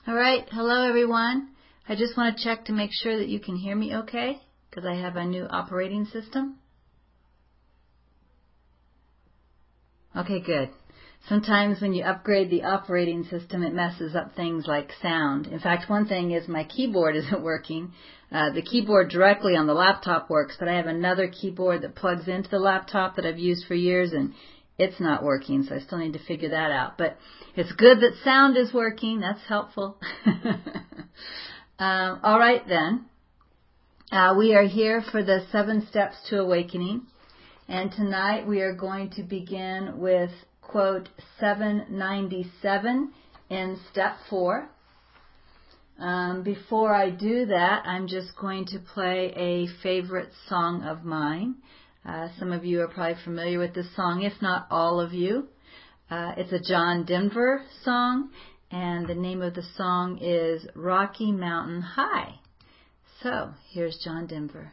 All right, hello everyone. I just want to check to make sure that you can hear me okay, because I have a new operating system. Okay, good. Sometimes when you upgrade the operating system, it messes up things like sound. In fact, one thing is my keyboard isn't working. The keyboard directly on the laptop works, but I have another keyboard that plugs into the laptop that I've used for years, and it's not working, so I still need to figure that out. But it's good that sound is working. That's helpful. All right, then. We are here for the 7 Steps to Awakening. And tonight we are going to begin with quote 797 in step 4. Before I do that, I'm just going to play a favorite song of mine. Some of you are probably familiar with this song, if not all of you. It's a John Denver song, and the name of the song is Rocky Mountain High. So, here's John Denver.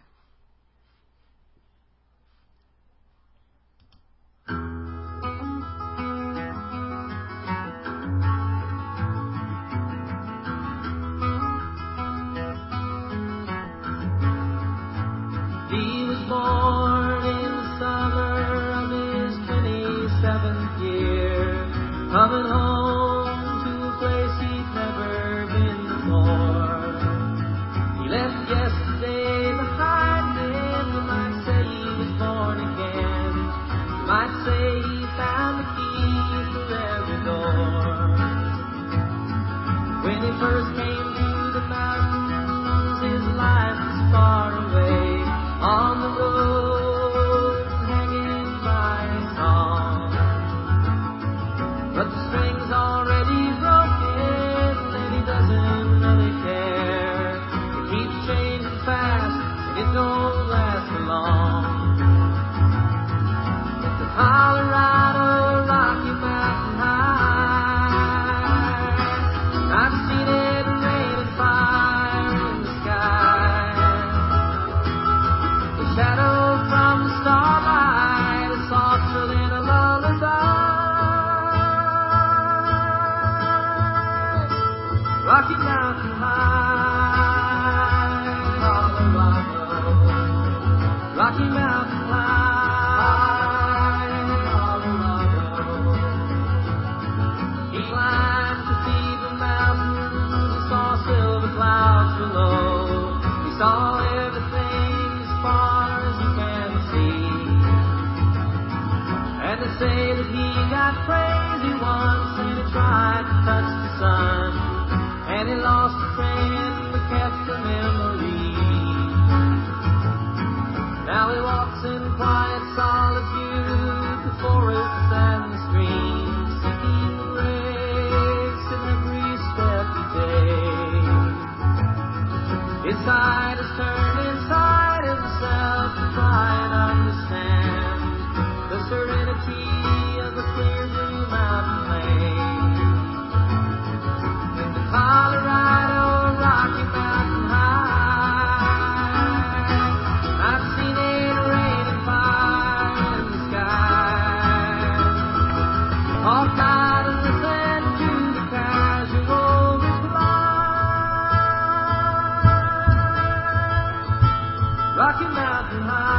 He was born in the summer of his 27th year, coming home to a place he'd never been before. He left yesterday behind him. You might say he was born again. You might say he found the key for every door. When he first came to the mountains, his life was far away. On the road, hanging by a song. But the string's already broken, and he doesn't really care. It keeps changing fast, and it don't last for long. It's the Colorado Rocky Mountain High. I've seen it rain and fire in the sky. Shadow from the starlight is softer than a lullaby. Rocky Mountain High, Colorado. Rocky Mountain High, Colorado. He climbed Cathedral Mountains. He saw silver clouds below. He saw everything as far as you can see. And they say that he got crazy once and he tried to touch the sun. And he lost a friend but kept a memory. Now he walks in quiet solitude, the forests and the streams, seeking grace in every step he takes. His side is turned inside himself to try and understand the serenity of the clear blue mountain lake. In the Colorado Rocky Mountain High, I've seen it rain and fire in the sky. Walk out and listen to the casual reply. Rocky Mountain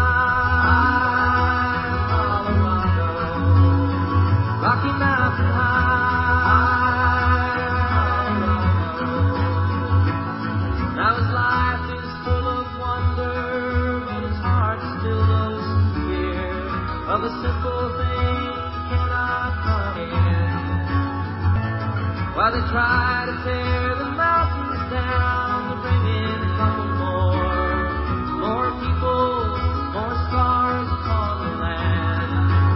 High, Colorado. Rocky Mountain High, Colorado. Now his life is full of wonder, but his heart still doesn't fear of a simple thing he cannot comprehend. While they try to tear the mountains down, to bring in a couple more people, more stars upon the land.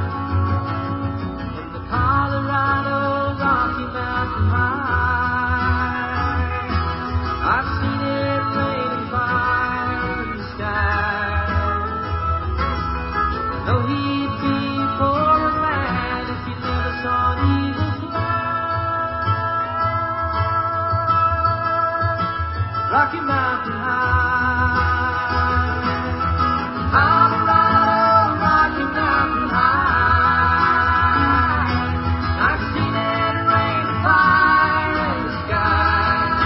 In the Colorado Rocky Mountain High, I've seen it rain and fire in the sky. Though he'd be a poor man if he never saw an eagle fly. Rocky Mountain High, Colorado, Rocky Mountain High. I've seen it rain and fire in the sky.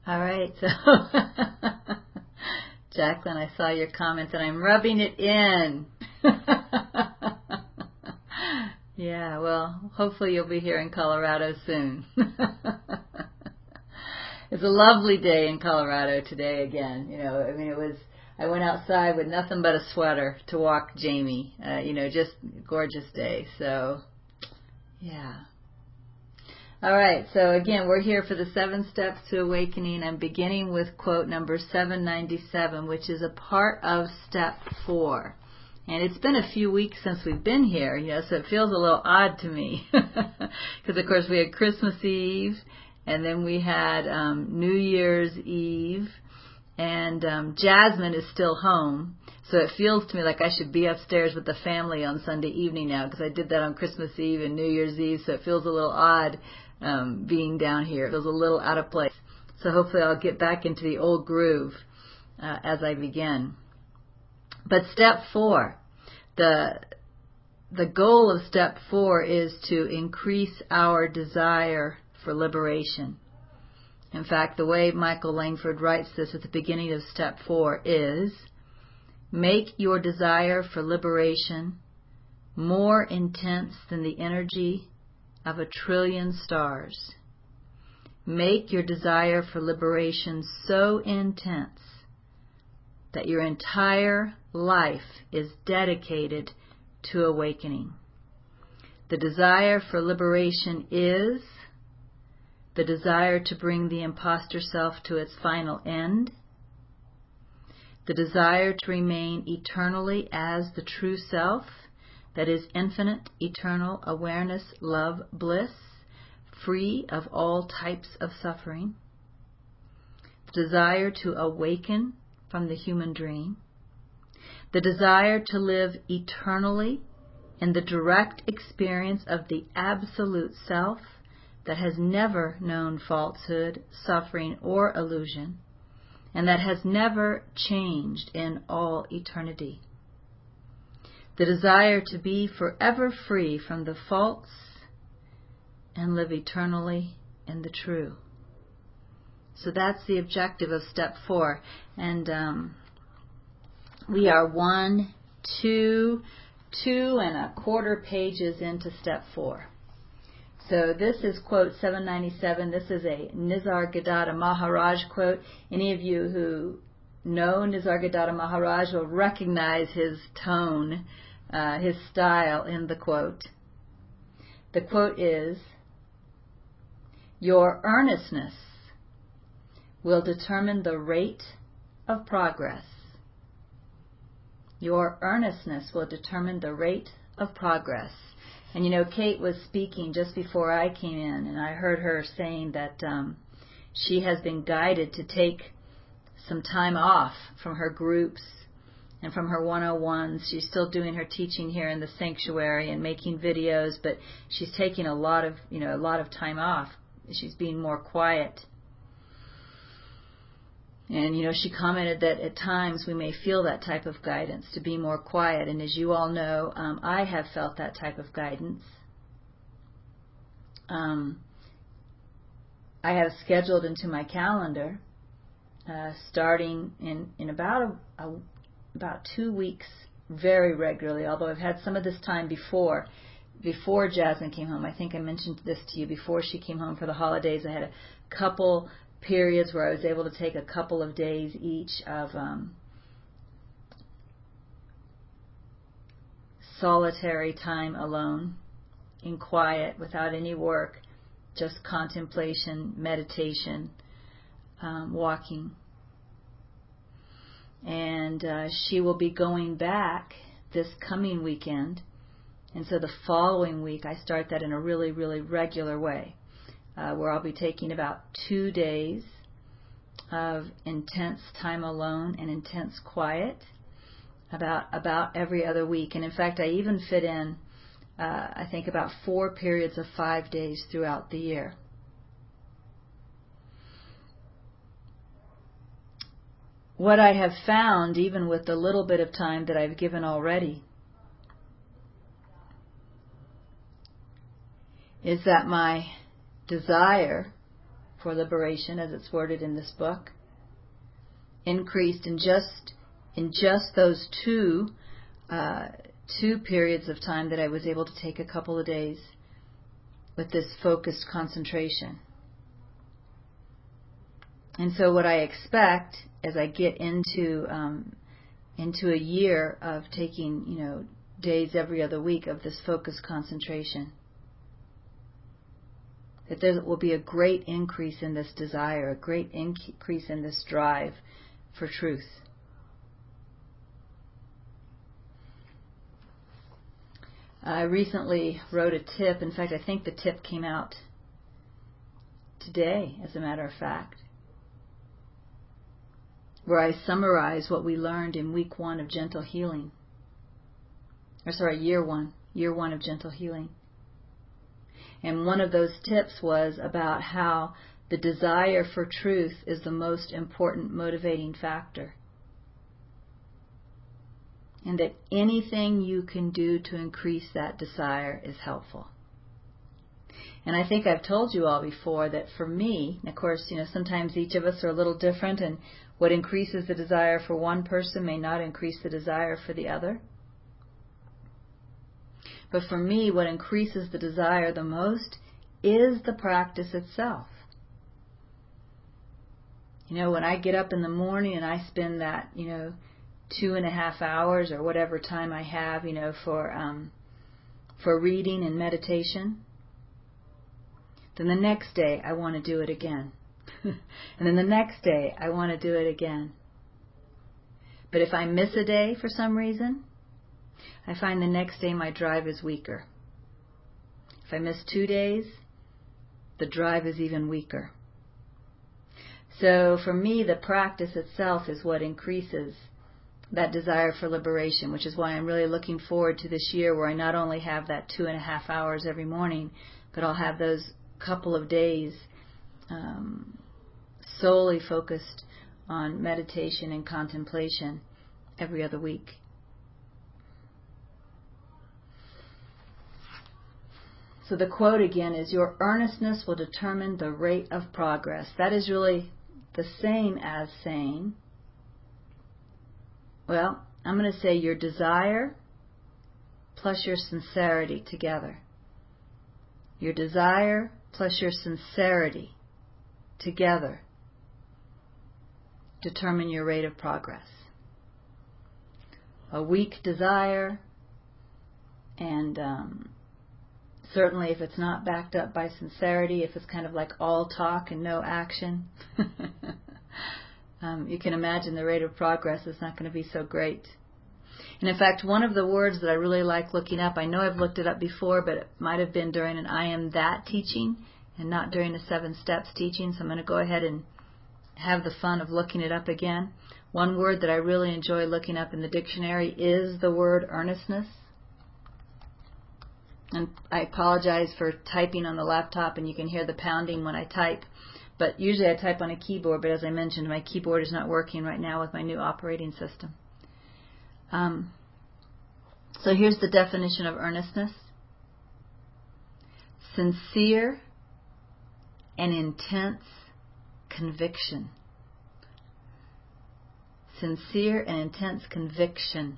All right. So, Jacqueline, I saw your comment and I'm rubbing it in. Yeah, well, hopefully you'll be here in Colorado soon. It's a lovely day in Colorado today again. I went outside with nothing but a sweater to walk Jamie. Just gorgeous day. So, yeah. All right, so again, we're here for the 7 Steps to Awakening. I'm beginning with quote number 797, which is a part of Step 4. And it's been a few weeks since we've been here, so it feels a little odd to me. Because, of course, we had Christmas Eve, and then we had New Year's Eve, and Jasmine is still home. So it feels to me like I should be upstairs with the family on Sunday evening now, because I did that on Christmas Eve and New Year's Eve, so it feels a little odd being down here. It feels a little out of place. So hopefully I'll get back into the old groove as I begin. But Step 4, the goal of Step 4 is to increase our desire for liberation. In fact, the way Michael Langford writes this at the beginning of Step 4 is, make your desire for liberation more intense than the energy of 1 trillion stars. Make your desire for liberation so intense that your entire life is dedicated to awakening. The desire for liberation is the desire to bring the imposter self to its final end, the desire to remain eternally as the true self, that is infinite, eternal awareness, love, bliss, free of all types of suffering, the desire to awaken from the human dream, the desire to live eternally in the direct experience of the absolute self that has never known falsehood, suffering, or illusion, and that has never changed in all eternity. The desire to be forever free from the false and live eternally in the true. So that's the objective of Step 4. And we are 1, 2 2.25 pages into Step 4. So this is quote 797. This is a Nisargadatta Maharaj quote. Any of you who know Nisargadatta Maharaj will recognize his tone, his style in the quote. The quote is, "Your earnestness will determine the rate of progress." Your earnestness will determine the rate of progress. And Kate was speaking just before I came in, and I heard her saying that she has been guided to take some time off from her groups and from her 101s. She's still doing her teaching here in the sanctuary and making videos, but she's taking a lot of time off. She's being more quiet. And, she commented that at times we may feel that type of guidance to be more quiet. And as you all know, I have felt that type of guidance. I have scheduled into my calendar, starting in about 2 weeks, very regularly, although I've had some of this time before Jasmine came home. I think I mentioned this to you before she came home for the holidays. I had a couple periods where I was able to take a couple of days each of solitary time alone, in quiet, without any work, just contemplation, meditation, walking. And she will be going back this coming weekend, and so the following week I start that in a really, really regular way. Where I'll be taking about 2 days of intense time alone and intense quiet, about every other week. And in fact, I even fit in, I think, about 4 periods of 5 days throughout the year. What I have found, even with the little bit of time that I've given already, is that my desire for liberation, as it's worded in this book, increased in just those two periods of time that I was able to take a couple of days with this focused concentration. And so what I expect as I get into a year of taking, days every other week of this focused concentration, that there will be a great increase in this desire, a great increase in this drive for truth. I recently wrote a tip. In fact, I think the tip came out today, as a matter of fact, where I summarize what we learned in week 1 of Gentle Healing. Year one of Gentle Healing. And one of those tips was about how the desire for truth is the most important motivating factor. And that anything you can do to increase that desire is helpful. And I think I've told you all before that for me, and of course, sometimes each of us are a little different, and what increases the desire for one person may not increase the desire for the other. But for me, what increases the desire the most is the practice itself. When I get up in the morning and I spend that, 2.5 hours or whatever time I have, for reading and meditation, then the next day I want to do it again. And then the next day I want to do it again. But if I miss a day for some reason, I find the next day my drive is weaker. If I miss 2 days, the drive is even weaker. So for me, the practice itself is what increases that desire for liberation, which is why I'm really looking forward to this year where I not only have that 2.5 hours every morning, but I'll have those couple of days solely focused on meditation and contemplation every other week. So the quote again is, your earnestness will determine the rate of progress. That is really the same as saying, I'm going to say your desire plus your sincerity together. Your desire plus your sincerity together determine your rate of progress. A weak desire, and certainly if it's not backed up by sincerity, if it's kind of like all talk and no action, you can imagine the rate of progress is not going to be so great. And in fact, one of the words that I really like looking up, I know I've looked it up before, but it might have been during an I Am That teaching and not during a 7 Steps teaching, so I'm going to go ahead and have the fun of looking it up again. One word that I really enjoy looking up in the dictionary is the word earnestness. And I apologize for typing on the laptop and you can hear the pounding when I type. But usually I type on a keyboard, but as I mentioned, my keyboard is not working right now with my new operating system. So here's the definition of earnestness. Sincere and intense conviction. Sincere and intense conviction.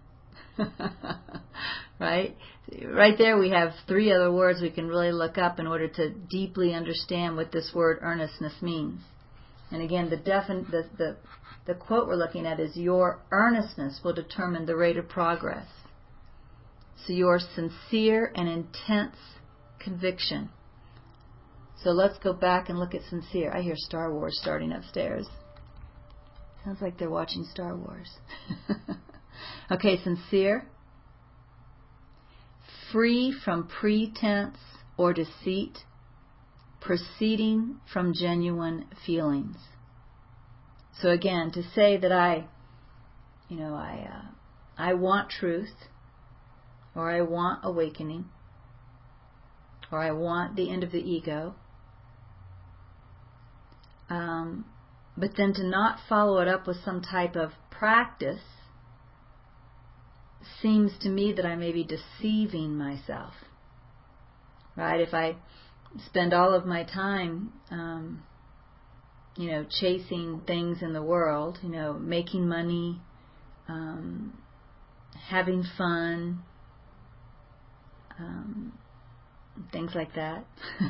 Right? Right there we have 3 other words we can really look up in order to deeply understand what this word earnestness means. And again, the quote we're looking at is, your earnestness will determine the rate of progress. So your sincere and intense conviction. So let's go back and look at sincere. I hear Star Wars starting upstairs. Sounds like they're watching Star Wars. Okay, sincere. Free from pretense or deceit, proceeding from genuine feelings. So again, to say that I want truth, or I want awakening, or I want the end of the ego, but then to not follow it up with some type of practice seems to me that I may be deceiving myself. Right? If I spend all of my time chasing things in the world, making money, having fun, things like that.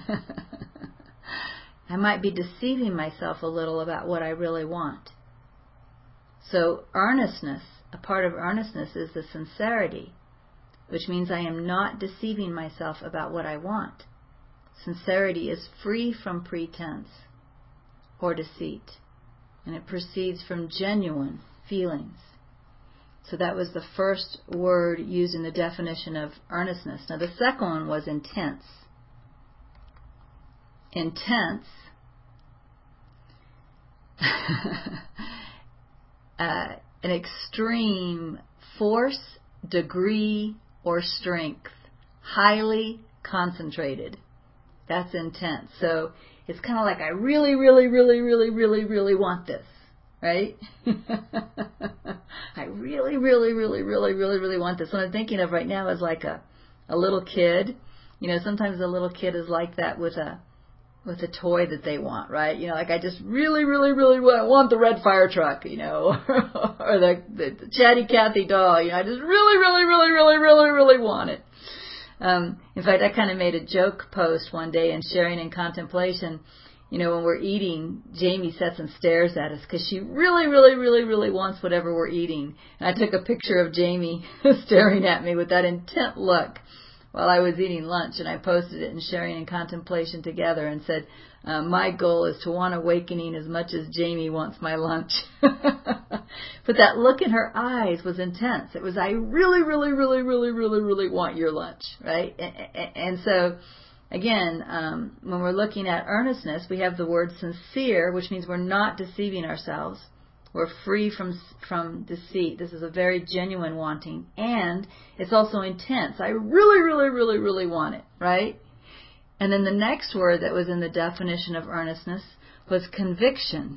I might be deceiving myself a little about what I really want. So earnestness, a part of earnestness is the sincerity, which means I am not deceiving myself about what I want. Sincerity is free from pretense or deceit, and it proceeds from genuine feelings. So that was the first word used in the definition of earnestness. Now the second one was intense. Intense an extreme force, degree, or strength, highly concentrated. That's intense. So it's kind of like I really, really, really, really, really, really want this, right? I really, really, really, really, really, really want this. What I'm thinking of right now is like a little kid. Sometimes a little kid is like that with a toy that they want, right? Like I just really, really, really want the red fire truck, or the Chatty Cathy doll. I just really, really, really, really, really, really want it. In fact, I kind of made a joke post one day in Sharing and Contemplation. When we're eating, Jamie sits and stares at us because she really, really, really, really wants whatever we're eating. And I took a picture of Jamie staring at me with that intent look while I was eating lunch, and I posted it in Sharing and Contemplation together and said, my goal is to want awakening as much as Jamie wants my lunch. But that look in her eyes was intense. It was, I really, really, really, really, really, really want your lunch, right? And so, again, when we're looking at earnestness, we have the word sincere, which means we're not deceiving ourselves. We're free from deceit. This is a very genuine wanting. And it's also intense. I really, really, really, really want it, right? And then the next word that was in the definition of earnestness was conviction.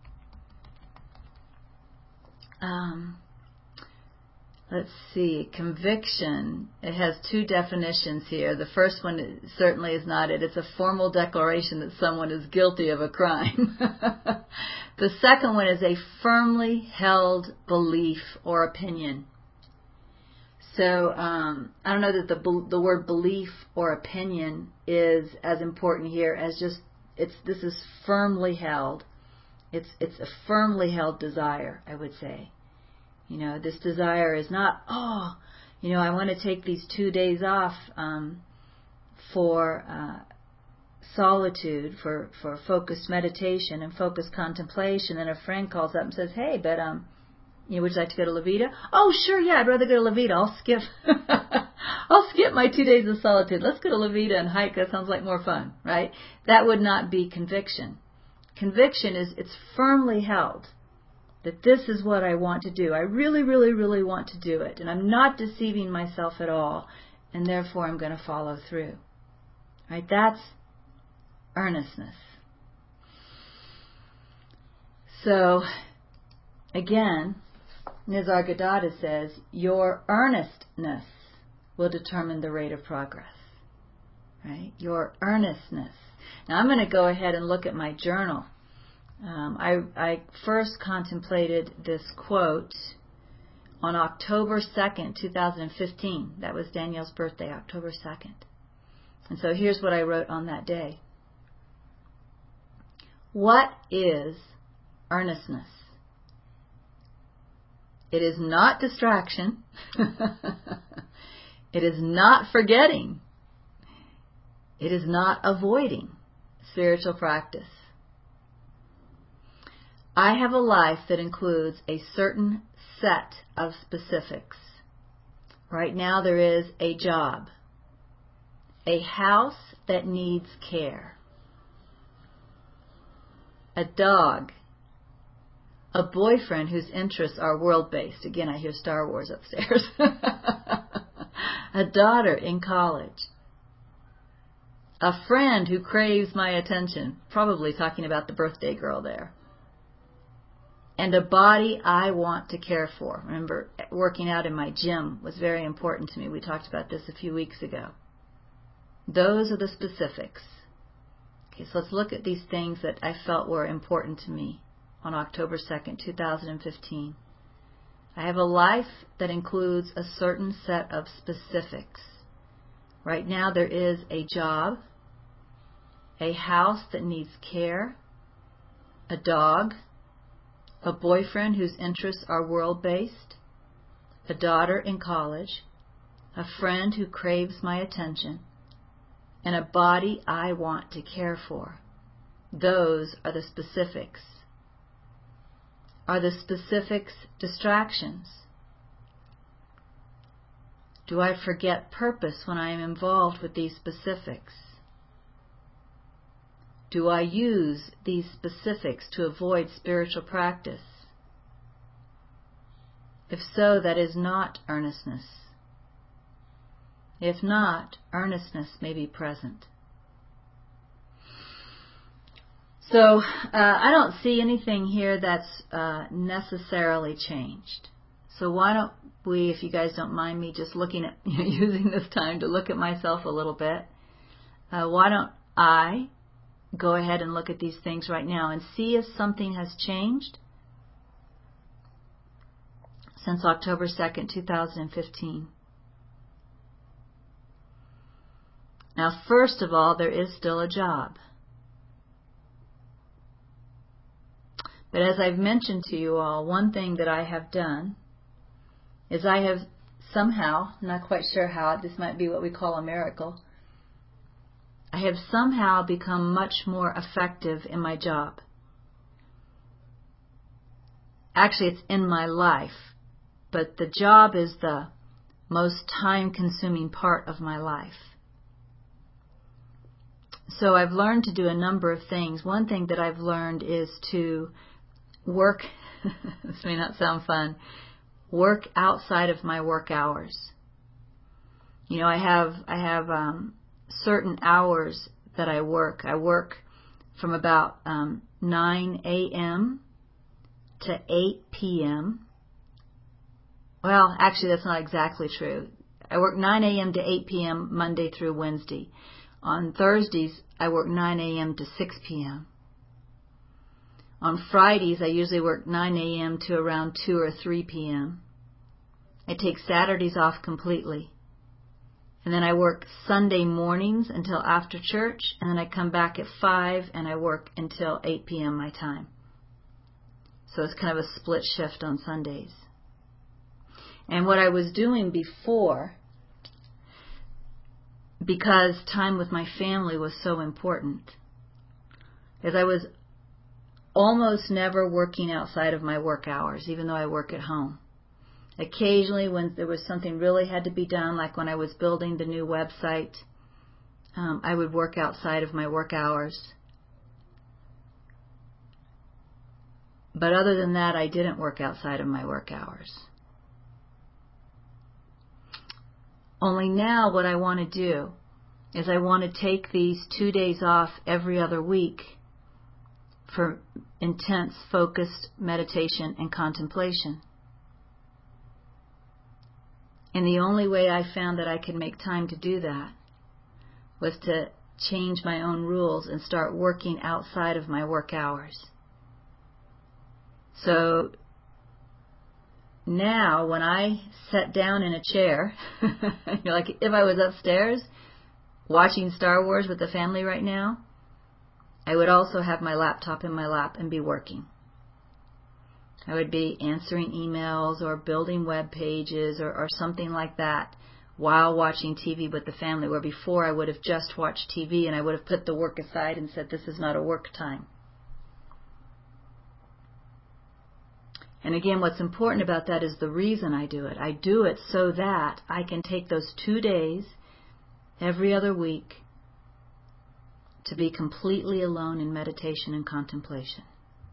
Let's see. Conviction. It has two definitions here. The first one certainly is not it. It's a formal declaration that someone is guilty of a crime. The second one is a firmly held belief or opinion. So I don't know that the word belief or opinion is as important here as just this is firmly held. It's a firmly held desire, I would say. This desire is not, I want to take these 2 days off for solitude, for focused meditation and focused contemplation. And a friend calls up and says, hey, but would you like to go to Levita? Oh, sure, yeah, I'd rather go to Levita. I'll skip my 2 days of solitude. Let's go to Levita and hike. That sounds like more fun, right? That would not be conviction. Conviction is it's firmly held that this is what I want to do. I really, really, really want to do it. And I'm not deceiving myself at all. And therefore I'm going to follow through. Right? That's earnestness. So, again, Nisargadatta says, your earnestness will determine the rate of progress. Right? Your earnestness. Now I'm going to go ahead and look at my journal. I first contemplated this quote on October 2nd, 2015. That was Danielle's birthday, October 2nd. And so here's what I wrote on that day. What is earnestness? It is not distraction. It is not forgetting. It is not avoiding spiritual practice. I have a life that includes a certain set of specifics. Right now there is a job, a house that needs care, a dog, a boyfriend whose interests are world-based. Again, I hear Star Wars upstairs. A daughter in college. A friend who craves my attention, probably talking about the birthday girl there. And a body I want to care for. Remember, working out in my gym was very important to me. We talked about this a few weeks ago. Those are the specifics. Okay, so let's look at these things that I felt were important to me on October 2nd, 2015. I have a life that includes a certain set of specifics. Right now there is a job, a house that needs care, a dog, a boyfriend whose interests are world-based, a daughter in college, a friend who craves my attention, and a body I want to care for. Those are the specifics. Are the specifics distractions? Do I forget purpose when I am involved with these specifics? Do I use these specifics to avoid spiritual practice? If so, that is not earnestness. If not, earnestness may be present. So I don't see anything here that's necessarily changed. So why don't we, if you guys don't mind me just looking at, using this time to look at myself a little bit, why don't I go ahead and look at these things right now and see if something has changed since October 2nd, 2015. Now, first of all, there is still a job. But as I've mentioned to you all, one thing that I have done is I have somehow, I'm not quite sure how, this might be what we call a miracle, I have somehow become much more effective in my job. Actually, it's in my life, but the job is the most time-consuming part of my life. So I've learned to do a number of things. One thing that I've learned is to work, this may not sound fun, work outside of my work hours. You know, I have certain hours that I work. I work from about 9 a.m. to 8 p.m. Well, actually, that's not exactly true. I work 9 a.m. to 8 p.m. Monday through Wednesday. On Thursdays, I work 9 a.m. to 6 p.m. On Fridays, I usually work 9 a.m. to around 2 or 3 p.m. I take Saturdays off completely. And then I work Sunday mornings until after church, and then I come back at 5 and I work until 8 p.m. my time. So it's kind of a split shift on Sundays. And what I was doing before, because time with my family was so important, is I was almost never working outside of my work hours, even though I work at home. Occasionally, when there was something really had to be done, like when I was building the new website, I would work outside of my work hours. But other than that, I didn't work outside of my work hours. Only now what I want to do is I want to take these 2 days off every other week for intense, focused meditation and contemplation. And the only way I found that I could make time to do that was to change my own rules and start working outside of my work hours. So now when I sat down in a chair, like if I was upstairs watching Star Wars with the family right now, I would also have my laptop in my lap and be working. I would be answering emails or building web pages or something like that while watching TV with the family, where before I would have just watched TV and I would have put the work aside and said, this is not a work time. And again, what's important about that is the reason I do it. I do it so that I can take those 2 days every other week to be completely alone in meditation and contemplation.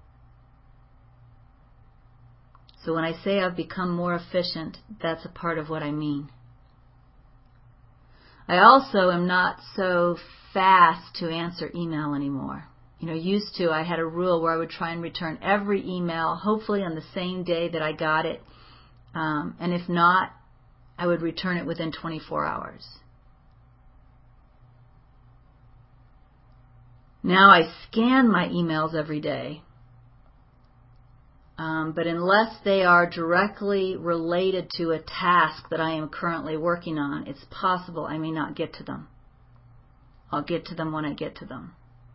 So when I say I've become more efficient, that's a part of what I mean. I also am not so fast to answer email anymore. You know, used to, I had a rule where I would try and return every email, hopefully on the same day that I got it. And if not, I would return it within 24 hours. Now I scan my emails every day, but unless they are directly related to a task that I am currently working on, it's possible I may not get to them. I'll get to them when I get to them.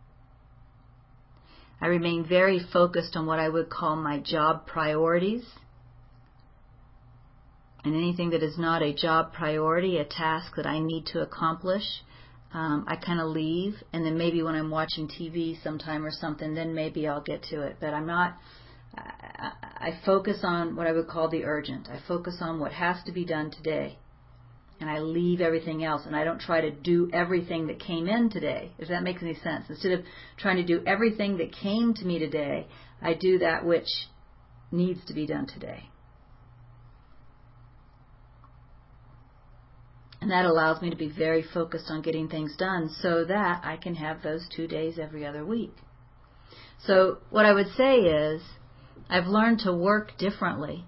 I remain very focused on what I would call my job priorities. And anything that is not a job priority, a task that I need to accomplish, I kind of leave. And then maybe when I'm watching TV sometime or something, then maybe I'll get to it. But I'm not, I focus on what I would call the urgent. I focus on what has to be done today. And I leave everything else. And I don't try to do everything that came in today, if that makes any sense. Instead of trying to do everything that came to me today, I do that which needs to be done today. And that allows me to be very focused on getting things done so that I can have those 2 days every other week. So what I would say is I've learned to work differently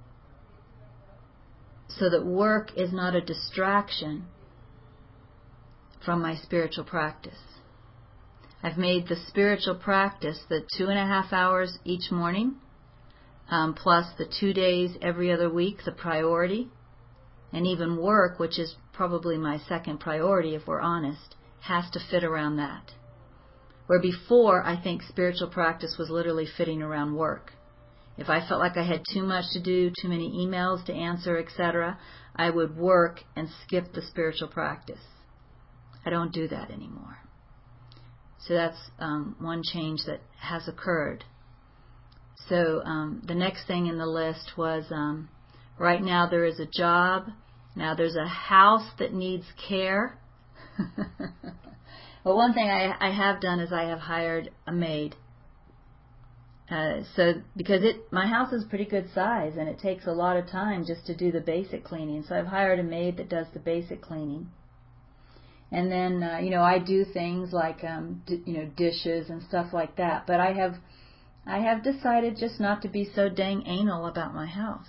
so that work is not a distraction from my spiritual practice. I've made the spiritual practice the 2.5 hours each morning, plus the 2 days every other week, the priority. And even work, which is probably my second priority if we're honest, has to fit around that. Where before, I think spiritual practice was literally fitting around work. If I felt like I had too much to do, too many emails to answer, etc., I would work and skip the spiritual practice. I don't do that anymore. So that's one change that has occurred. So the next thing in the list was right now there is a job. Now there's a house that needs care. Well, one thing I have done is I have hired a maid. So because my house is pretty good size and it takes a lot of time just to do the basic cleaning. So I've hired a maid that does the basic cleaning. And then I do things like dishes and stuff like that. But I have decided just not to be so dang anal about my house.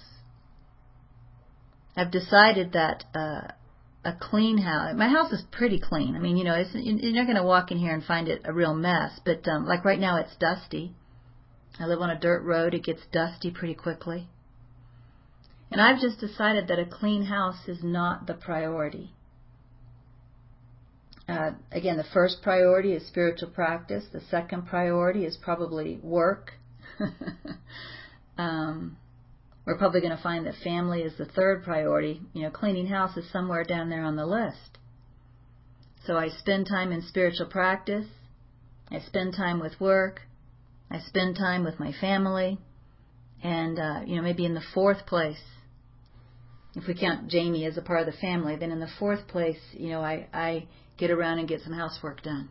I've decided that a clean house, my house is pretty clean. I mean, you're not going to walk in here and find it a real mess. But like right now, it's dusty. I live on a dirt road. It gets dusty pretty quickly. And I've just decided that a clean house is not the priority. Again, the first priority is spiritual practice. The second priority is probably work. We're probably going to find that family is the third priority. Cleaning house is somewhere down there on the list. So I spend time in spiritual practice. I spend time with work. I spend time with my family. And, maybe in the fourth place, if we count Jamie as a part of the family, then in the fourth place, I get around and get some housework done.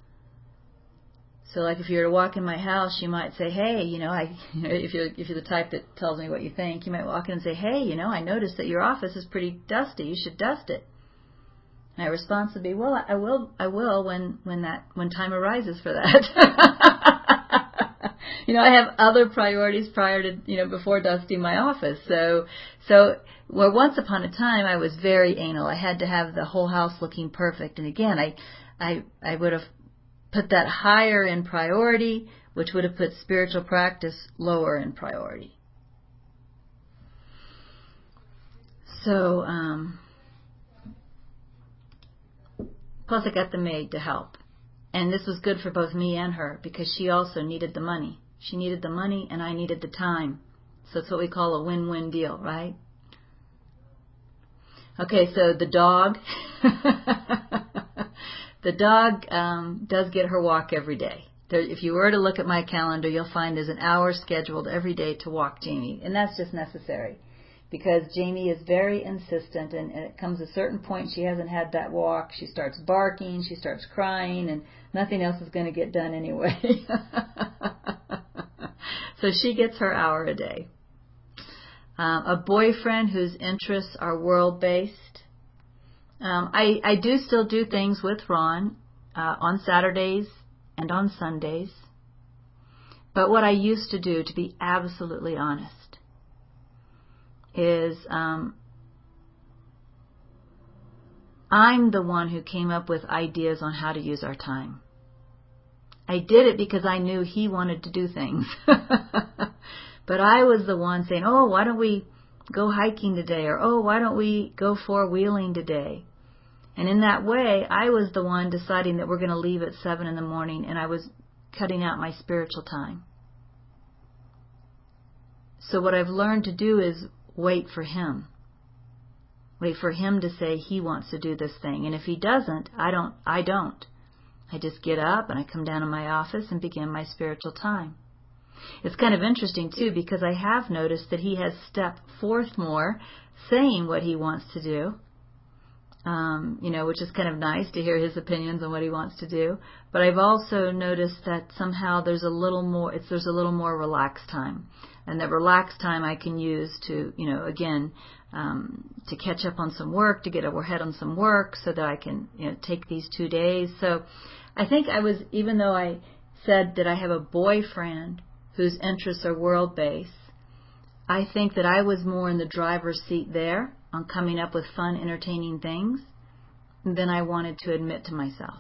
So, like, if you were to walk in my house, you might say, "Hey, if you're the type that tells me what you think, you might walk in and say, "Hey, I noticed that your office is pretty dusty. You should dust it." And my response would be, "Well, I will when time arises for that." I have other priorities prior to before dusting my office. So once upon a time I was very anal. I had to have the whole house looking perfect. And again, I would have put that higher in priority, which would have put spiritual practice lower in priority. So, plus I got the maid to help. And this was good for both me and her because she also needed the money. She needed the money and I needed the time. So it's what we call a win-win deal, right? Okay, so the dog. The dog does get her walk every day. If you were to look at my calendar, you'll find there's an hour scheduled every day to walk Jamie. And that's just necessary because Jamie is very insistent, and it comes a certain point she hasn't had that walk. She starts barking, she starts crying, and nothing else is going to get done anyway. So she gets her hour a day. A boyfriend whose interests are world-based. I do still do things with Ron on Saturdays and on Sundays. But what I used to do, to be absolutely honest, is I'm the one who came up with ideas on how to use our time. I did it because I knew he wanted to do things. But I was the one saying, oh, why don't we go hiking today? Or, oh, why don't we go four-wheeling today? And in that way, I was the one deciding that we're going to leave at 7 in the morning, and I was cutting out my spiritual time. So what I've learned to do is wait for him. Wait for him to say he wants to do this thing. And if he doesn't, I don't. I just get up and I come down to my office and begin my spiritual time. It's kind of interesting, too, because I have noticed that he has stepped forth more, saying what he wants to do. Which is kind of nice to hear his opinions on what he wants to do. But I've also noticed that somehow there's a little more relaxed time. And that relaxed time I can use to, to catch up on some work, to get ahead on some work so that I can, take these 2 days. So I think even though I said that I have a boyfriend whose interests are world-based, I think that I was more in the driver's seat there on coming up with fun, entertaining things than I wanted to admit to myself.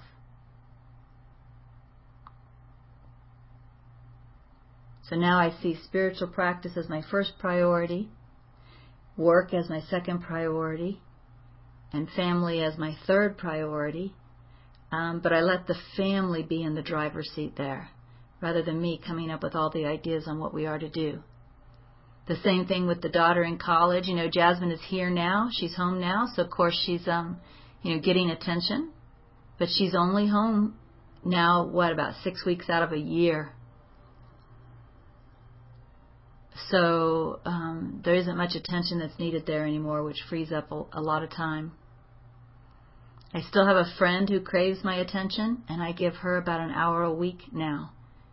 So now I see spiritual practice as my first priority, work as my second priority, and family as my third priority. But I let the family be in the driver's seat there, rather than me coming up with all the ideas on what we are to do. The same thing with the daughter in college. Jasmine is here now. She's home now. So, of course, she's, getting attention. But she's only home now, about 6 weeks out of a year. So there isn't much attention that's needed there anymore, which frees up a lot of time. I still have a friend who craves my attention, and I give her about an hour a week now.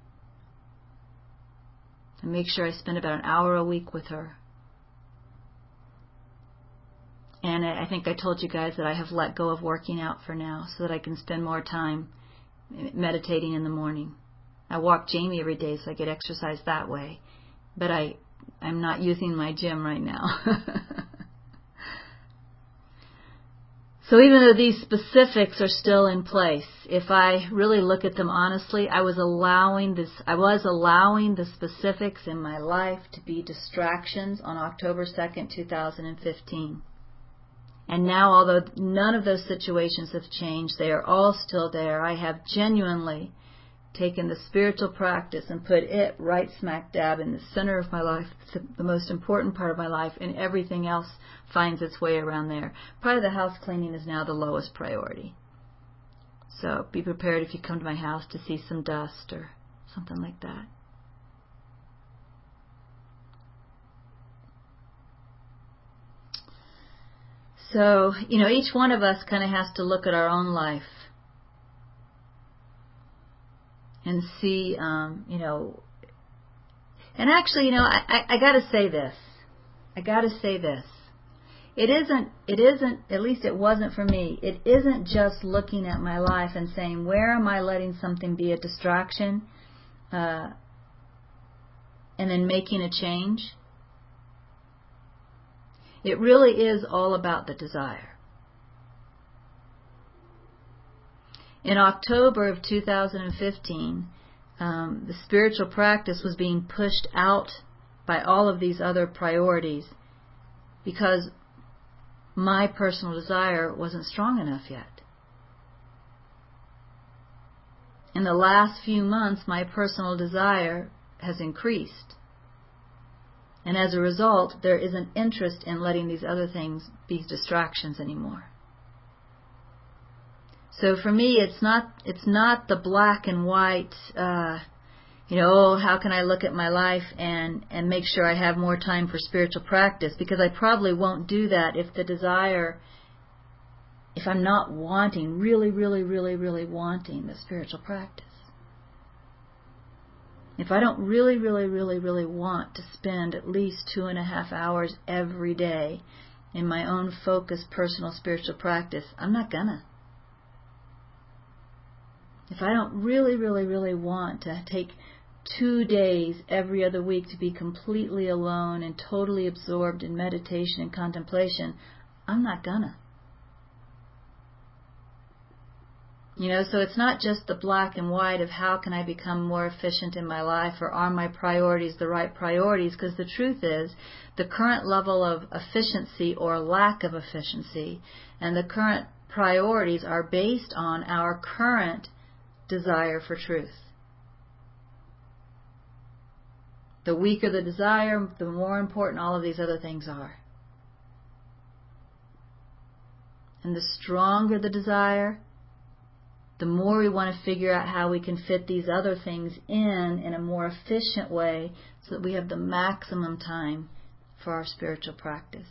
And make sure I spend about an hour a week with her. And I think I told you guys that I have let go of working out for now so that I can spend more time meditating in the morning. I walk Jamie every day so I get exercise that way. But I'm not using my gym right now. So even though these specifics are still in place, if I really look at them honestly, I was allowing the specifics in my life to be distractions on October 2nd, 2015. And now, although none of those situations have changed, they are all still there. I have genuinely taken the spiritual practice and put it right smack dab in the center of my life. It's the most important part of my life, and everything else finds its way around there. Probably the house cleaning is now the lowest priority. So be prepared if you come to my house to see some dust or something like that. So, each one of us kind of has to look at our own life and see, and actually, I got to say this. It isn't, at least it wasn't for me, it isn't just looking at my life and saying, where am I letting something be a distraction, and then making a change. It really is all about the desire. In October of 2015, the spiritual practice was being pushed out by all of these other priorities because my personal desire wasn't strong enough yet. In the last few months, my personal desire has increased. And as a result, there is an interest in letting these other things be distractions anymore. So for me, it's not the black and white, how can I look at my life and make sure I have more time for spiritual practice, because I probably won't do that if I'm not wanting, really, really, really, really wanting the spiritual practice. If I don't really, really, really, really want to spend at least 2.5 hours every day in my own focused personal spiritual practice, I'm not gonna. If I don't really, really, really want to take 2 days every other week to be completely alone and totally absorbed in meditation and contemplation, I'm not gonna. So it's not just the black and white of how can I become more efficient in my life, or are my priorities the right priorities, because the truth is the current level of efficiency or lack of efficiency and the current priorities are based on our current desire for truth. The weaker the desire, the more important all of these other things are. And the stronger the desire, the more we want to figure out how we can fit these other things in a more efficient way so that we have the maximum time for our spiritual practice.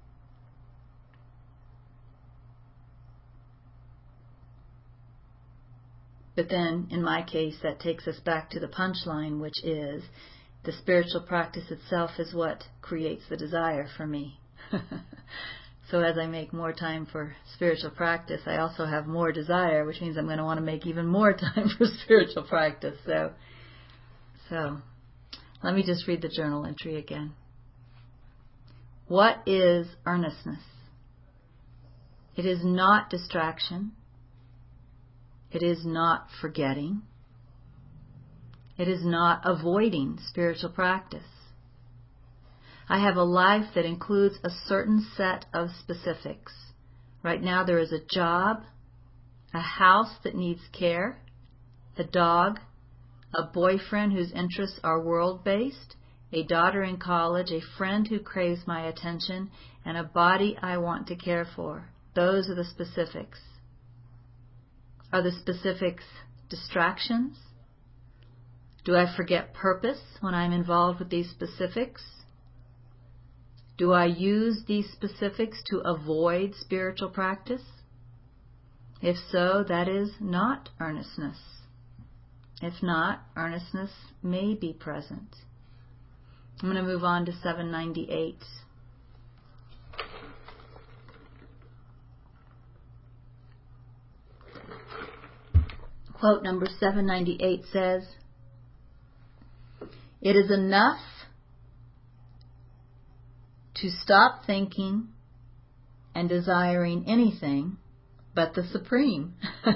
But then, in my case, that takes us back to the punchline, which is the spiritual practice itself is what creates the desire for me. So as I make more time for spiritual practice, I also have more desire, which means I'm going to want to make even more time for spiritual practice. So let me just read the journal entry again. What is earnestness? It is not distraction. It is not forgetting. It is not avoiding spiritual practice. I have a life that includes a certain set of specifics. Right now there is a job, a house that needs care, a dog, a boyfriend whose interests are world-based, a daughter in college, a friend who craves my attention, and a body I want to care for. Those are the specifics. Are the specifics distractions? Do I forget purpose when I'm involved with these specifics? Do I use these specifics to avoid spiritual practice? If so, that is not earnestness. If not, earnestness may be present. I'm going to move on to 798. Quote number 798 says, "It is enough to stop thinking and desiring anything but the Supreme."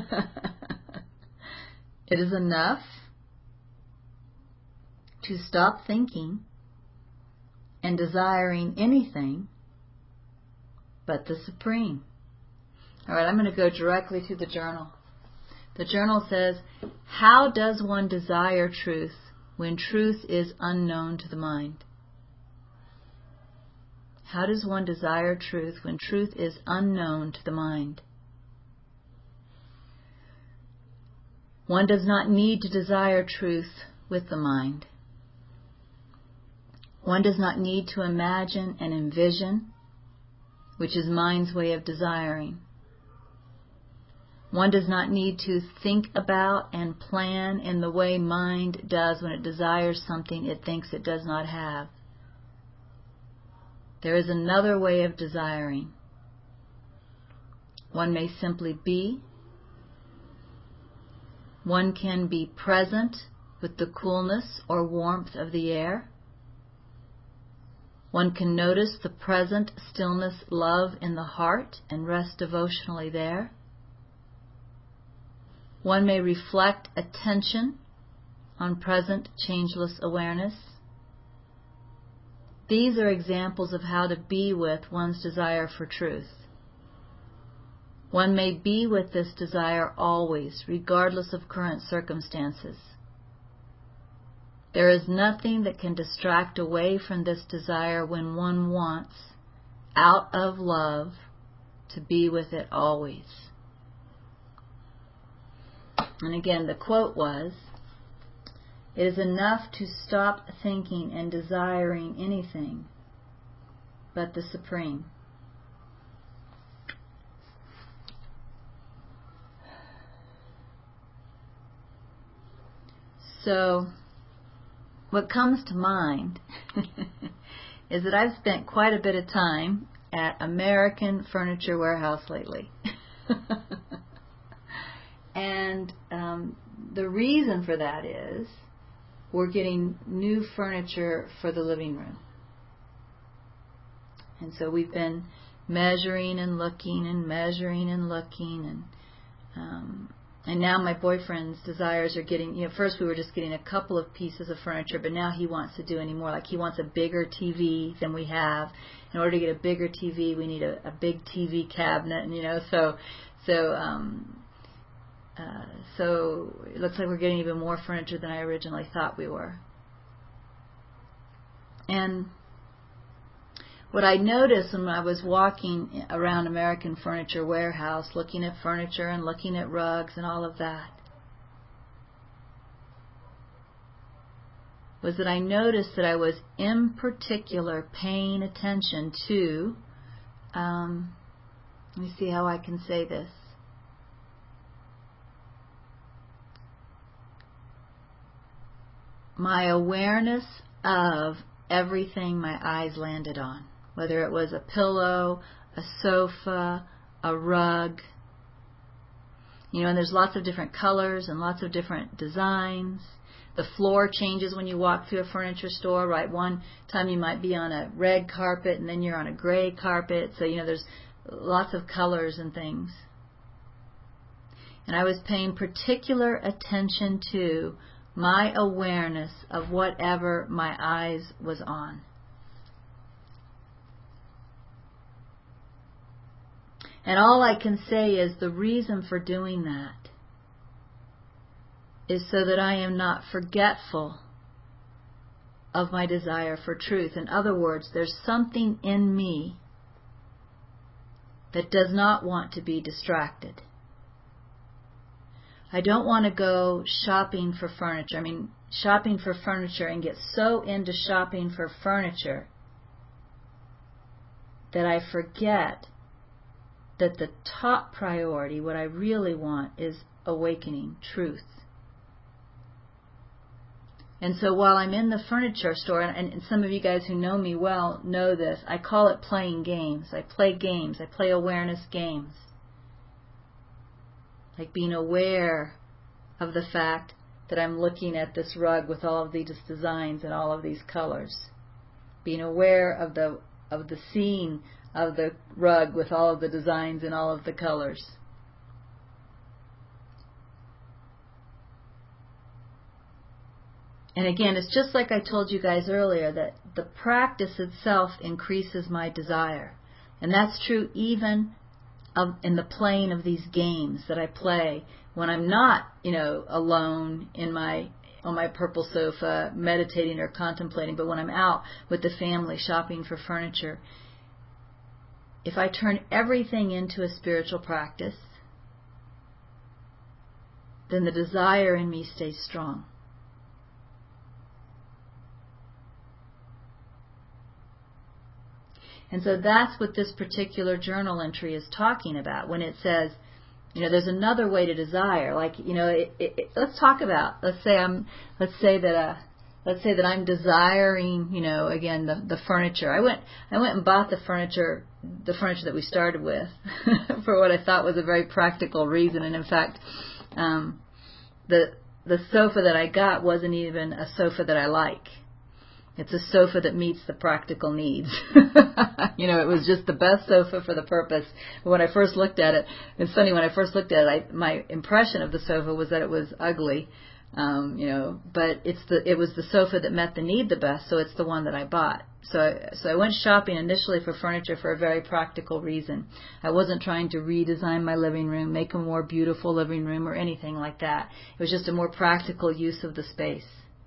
It is enough to stop thinking and desiring anything but the Supreme. All right, I'm going to go directly to the journal. The journal says, how does one desire truth when truth is unknown to the mind? How does one desire truth when truth is unknown to the mind? One does not need to desire truth with the mind. One does not need to imagine and envision, which is mind's way of desiring. One does not need to think about and plan in the way mind does when it desires something it thinks it does not have. There is another way of desiring. One may simply be. One can be present with the coolness or warmth of the air. One can notice the present stillness, love in the heart and rest devotionally there. One may reflect attention on present changeless awareness. These are examples of how to be with one's desire for truth. One may be with this desire always, regardless of current circumstances. There is nothing that can distract away from this desire when one wants, out of love, to be with it always. And again, the quote was, "It is enough to stop thinking and desiring anything but the Supreme." So, what comes to mind is that I've spent quite a bit of time at American Furniture Warehouse lately. And the reason for that is we're getting new furniture for the living room. And so we've been measuring and looking and measuring and looking. And now my boyfriend's desires are getting, first we were just getting a couple of pieces of furniture, but now he wants to do any more. Like he wants a bigger TV than we have. In order to get a bigger TV, we need a big TV cabinet, and so it looks like we're getting even more furniture than I originally thought we were. And what I noticed when I was walking around American Furniture Warehouse, looking at furniture and looking at rugs and all of that, was that I noticed that I was in particular paying attention to, let me see how I can say this, my awareness of everything my eyes landed on, whether it was a pillow, a sofa, a rug, and there's lots of different colors and lots of different designs. The floor changes when you walk through a furniture store, right? One time you might be on a red carpet and then you're on a gray carpet, so there's lots of colors and things. And I was paying particular attention to my awareness of whatever my eyes was on. And all I can say is the reason for doing that is so that I am not forgetful of my desire for truth. In other words, there's something in me that does not want to be distracted. I don't want to go shopping for furniture. Shopping for furniture and get so into shopping for furniture that I forget that the top priority, what I really want, is awakening truth. And so while I'm in the furniture store, and some of you guys who know me well know this, I call it playing games. I play games. I play awareness games. Like being aware of the fact that I'm looking at this rug with all of these designs and all of these colors. Being aware of the scene of the rug with all of the designs and all of the colors. And again, it's just like I told you guys earlier, that the practice itself increases my desire. And that's true even in the playing of these games that I play when I'm not, alone on my purple sofa meditating or contemplating, but when I'm out with the family shopping for furniture. If I turn everything into a spiritual practice, then the desire in me stays strong. And so that's what this particular journal entry is talking about when it says, there's another way to desire. Like, let's talk about, let's say that I'm desiring, again, the furniture. I went and bought the furniture that we started with for what I thought was a very practical reason. And in fact, the sofa that I got wasn't even a sofa that I like. It's a sofa that meets the practical needs. It was just the best sofa for the purpose. But when I first looked at it, it's funny, when I first looked at it, my impression of the sofa was that it was ugly. But it was the sofa that met the need the best, so it's the one that I bought. So I went shopping initially for furniture for a very practical reason. I wasn't trying to redesign my living room, make a more beautiful living room or anything like that. It was just a more practical use of the space.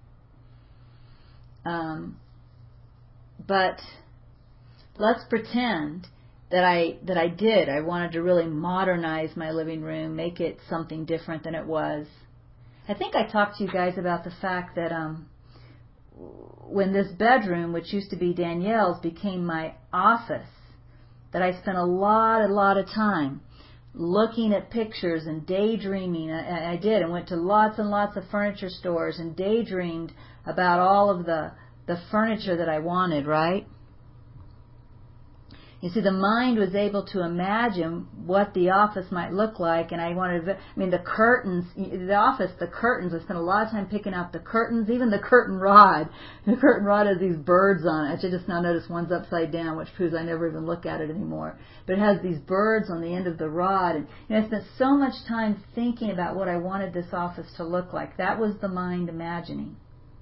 But let's pretend that I did. I wanted to really modernize my living room, make it something different than it was. I think I talked to you guys about the fact that when this bedroom, which used to be Danielle's, became my office, that I spent a lot of time looking at pictures and daydreaming. I did, and went to lots and lots of furniture stores and daydreamed about all of the furniture that I wanted, right? You see, the mind was able to imagine what the office might look like, and the curtains, the office, the curtains, I spent a lot of time picking out the curtains, even the curtain rod. The curtain rod has these birds on it. I just now noticed one's upside down, which proves I never even look at it anymore. But it has these birds on the end of the rod, and I spent so much time thinking about what I wanted this office to look like. That was the mind imagining.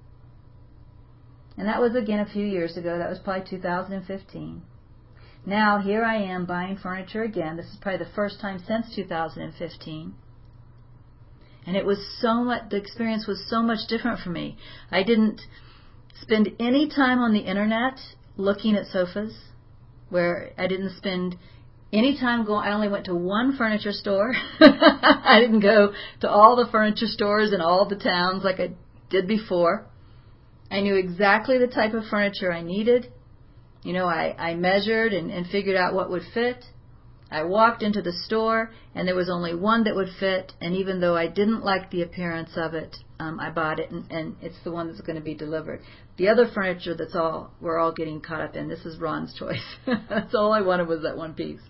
And that was, again, a few years ago. That was probably 2015. Now, here I am buying furniture again. This is probably the first time since 2015. And it was so much, the experience was so much different for me. I didn't spend any time on the internet looking at sofas, where I didn't spend any time going. I only went to one furniture store. I didn't go to all the furniture stores in all the towns like I did before. I knew exactly the type of furniture I needed. I measured and figured out what would fit. I walked into the store, and there was only one that would fit, and even though I didn't like the appearance of it, I bought it, and it's the one that's going to be delivered. The other furniture we're all getting caught up in. This is Ron's choice. That's all I wanted was that one piece.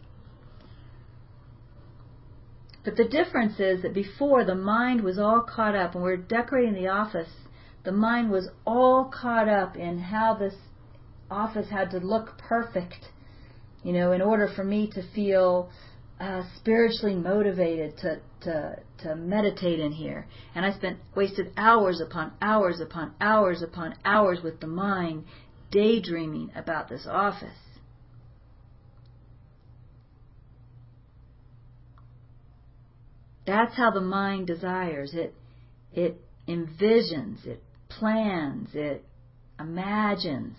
But the difference is that before, the mind was all caught up, when we were decorating the office, the mind was all caught up in how this office had to look perfect, in order for me to feel spiritually motivated to meditate in here. And I wasted hours upon hours upon hours upon hours with the mind daydreaming about this office. That's how the mind desires. It envisions, it plans, it imagines.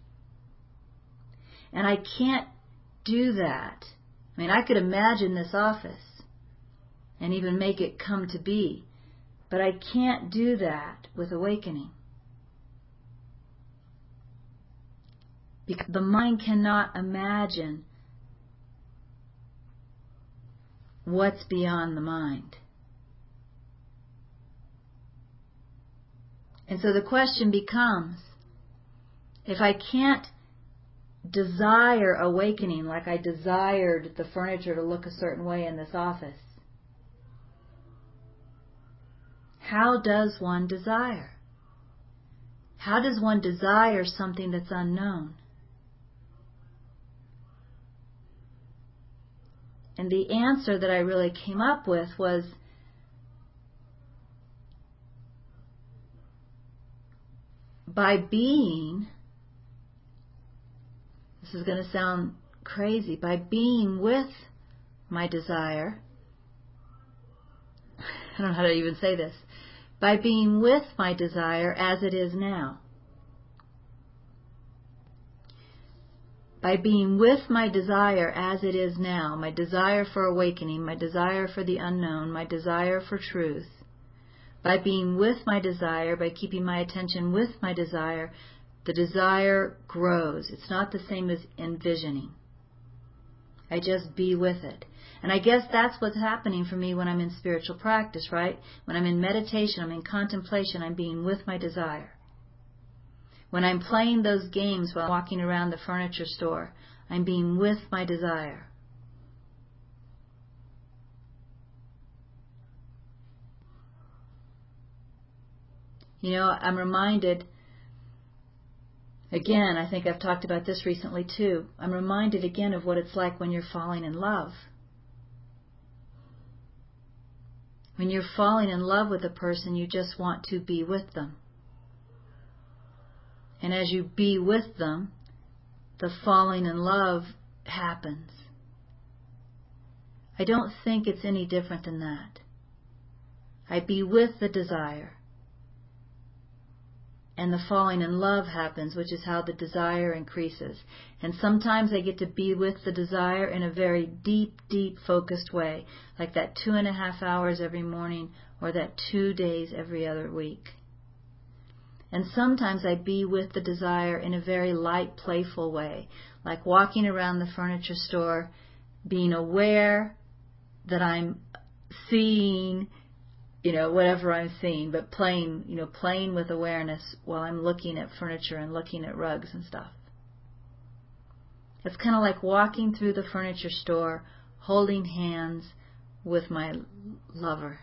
And I can't do that. I could imagine this office and even make it come to be, but I can't do that with awakening. Because the mind cannot imagine what's beyond the mind. And so the question becomes, if I can't desire awakening like I desired the furniture to look a certain way in this office, how does one desire? How does one desire something that's unknown? And the answer that I really came up with was, by being, this is going to sound crazy, by being with my desire, I don't know how to even say this, by being with my desire as it is now. By being with my desire as it is now, my desire for awakening, my desire for the unknown, my desire for truth, by being with my desire, by keeping my attention with my desire, the desire grows. It's not the same as envisioning. I just be with it. And I guess that's what's happening for me when I'm in spiritual practice, right? When I'm in meditation, I'm in contemplation, I'm being with my desire. When I'm playing those games while walking around the furniture store, I'm being with my desire. I'm reminded, again, I think I've talked about this recently too, I'm reminded again of what it's like when you're falling in love. When you're falling in love with a person, you just want to be with them. And as you be with them, the falling in love happens. I don't think it's any different than that. I be with the desire. And the falling in love happens, which is how the desire increases. And sometimes I get to be with the desire in a very deep, deep focused way, like that 2.5 hours every morning or that 2 days every other week. And sometimes I be with the desire in a very light, playful way, like walking around the furniture store, being aware that I'm seeing whatever I'm seeing, but playing with awareness while I'm looking at furniture and looking at rugs and stuff. It's kind of like walking through the furniture store, holding hands with my lover.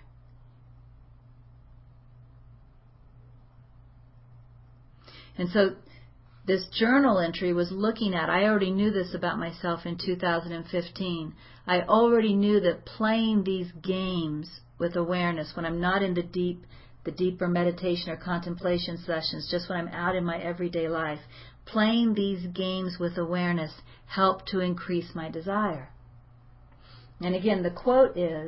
And so this journal entry was looking at, I already knew this about myself in 2015. I already knew that playing these games with awareness, when I'm not in the deeper meditation or contemplation sessions, just when I'm out in my everyday life, playing these games with awareness help to increase my desire. And again, the quote is,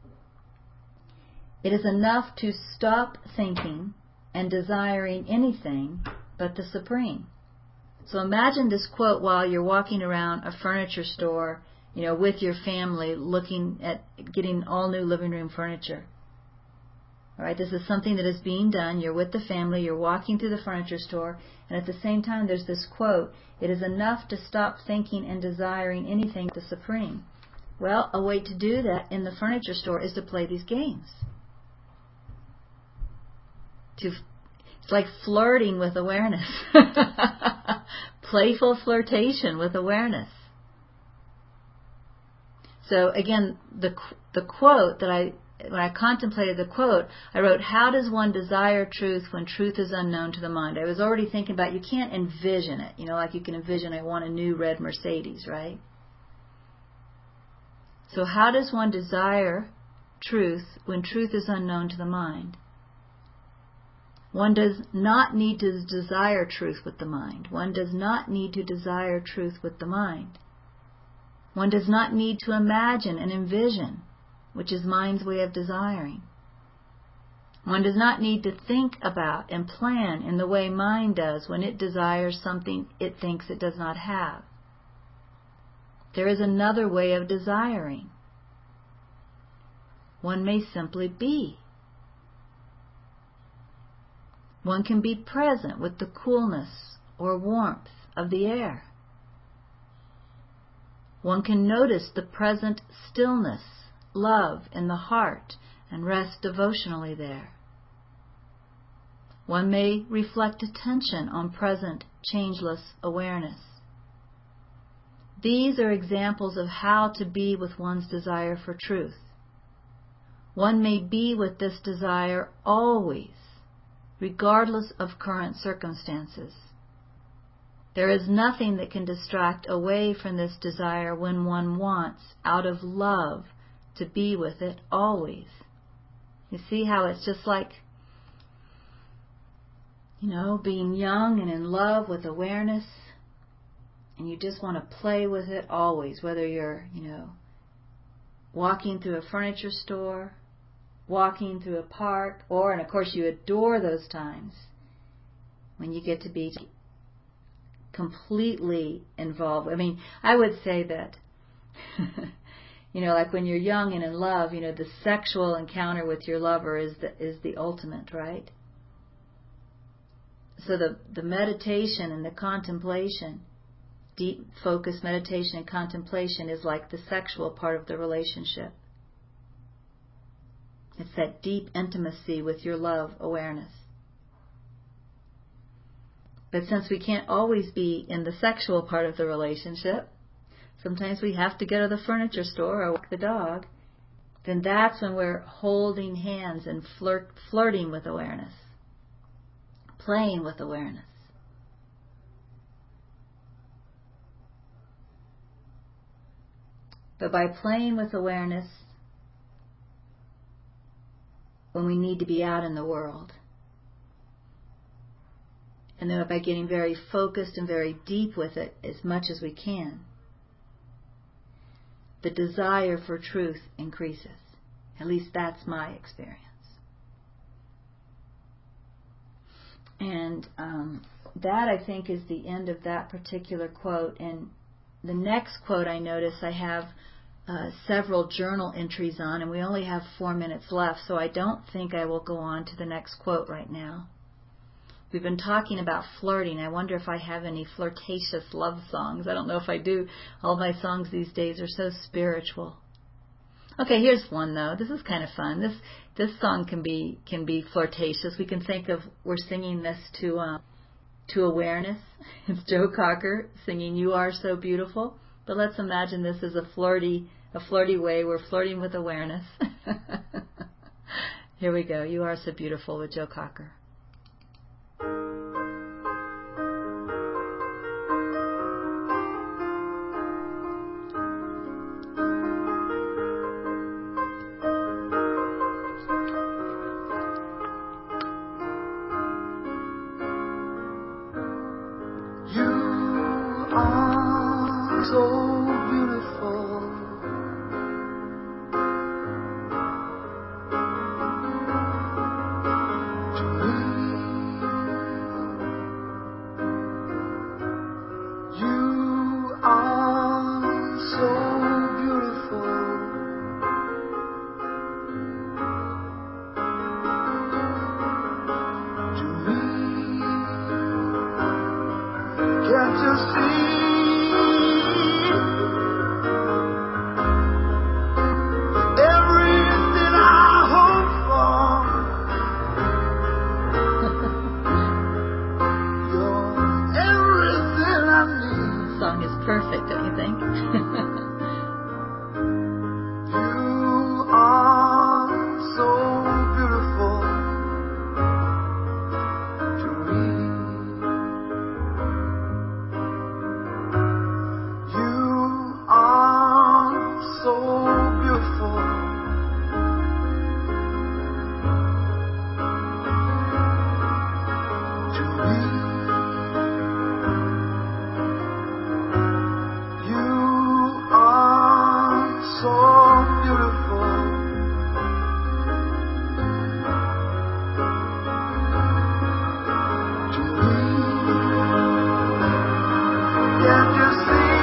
"It is enough to stop thinking and desiring anything but the Supreme." So imagine this quote while you're walking around a furniture store, with your family, looking at getting all new living room furniture. All right, this is something that is being done. You're with the family, you're walking through the furniture store, and at the same time there's this quote, "It is enough to stop thinking and desiring anything but the Supreme." Well, a way to do that in the furniture store is to play these games. It's like flirting with awareness. Playful flirtation with awareness. So again, the quote that when I contemplated the quote, I wrote, "How does one desire truth when truth is unknown to the mind?" I was already thinking about, you can't envision it. Like you can envision, I want a new red Mercedes, right? So how does one desire truth when truth is unknown to the mind? One does not need to desire truth with the mind. One does not need to desire truth with the mind. One does not need to imagine and envision, which is mind's way of desiring. One does not need to think about and plan in the way mind does when it desires something it thinks it does not have. There is another way of desiring. One may simply be. One can be present with the coolness or warmth of the air. One can notice the present stillness, love in the heart, and rest devotionally there. One may reflect attention on present, changeless awareness. These are examples of how to be with one's desire for truth. One may be with this desire always, regardless of current circumstances. There is nothing that can distract away from this desire when one wants, out of love, to be with it always. You see how it's just like, being young and in love with awareness, and you just want to play with it always, whether you're, walking through a furniture store, walking through a park, and of course you adore those times when you get to be completely involved. I mean, I would say that, like when you're young and in love, the sexual encounter with your lover is the ultimate, right? So the meditation and the contemplation, deep focused meditation and contemplation, is like the sexual part of the relationship. It's that deep intimacy with your love awareness. But since we can't always be in the sexual part of the relationship, sometimes we have to go to the furniture store or walk the dog, then that's when we're holding hands and flirting with awareness, playing with awareness. But by playing with awareness, when we need to be out in the world, and then by getting very focused and very deep with it as much as we can, the desire for truth increases. At least that's my experience. And that, I think, is the end of that particular quote. And the next quote I notice I have several journal entries on, and we only have 4 minutes left, so I don't think I will go on to the next quote right now. We've been talking about flirting. I wonder if I have any flirtatious love songs. I don't know if I do. All my songs these days are so spiritual. Okay, here's one though. This is kind of fun. This song can be flirtatious. We can think of, we're singing this to to awareness. It's Joe Cocker singing "You Are So Beautiful." But let's imagine this is a flirty way. We're flirting with awareness. Here we go. "You Are So Beautiful" with Joe Cocker. So beautiful, to me. You are so beautiful, to me. Can't you see? Perfect, don't you think? You are so beautiful to me. You are so beautiful to me. So beautiful to me. Can't you see?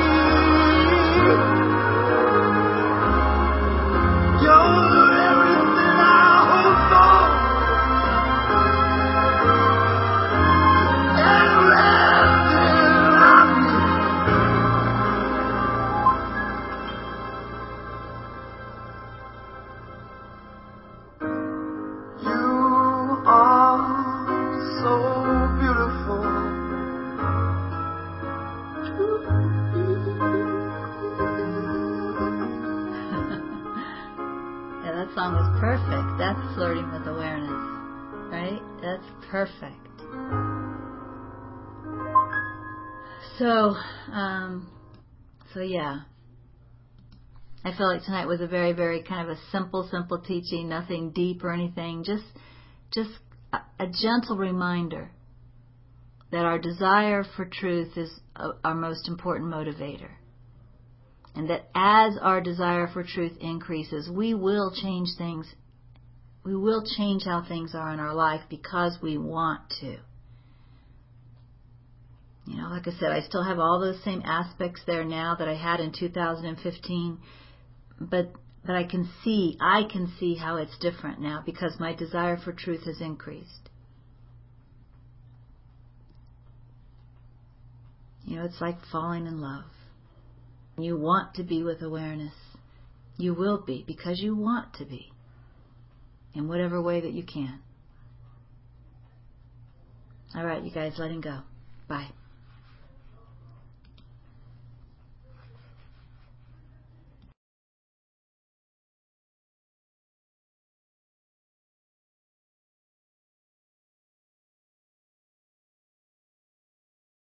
You're everything I hope for, everything I need. So beautiful. Yeah, that song is perfect. That's flirting with awareness, right? That's perfect. So yeah. I feel like tonight was a very, very kind of a simple teaching, nothing deep or anything. Just a gentle reminder that our desire for truth is our most important motivator. And that as our desire for truth increases, we will change things. We will change how things are in our life because we want to. You know, like I said, I still have all those same aspects there now that I had in 2015, but I can see how it's different now because my desire for truth has increased. You know, it's like falling in love. You want to be with awareness. You will be because you want to be in whatever way that you can. All right, you guys, letting go. Bye.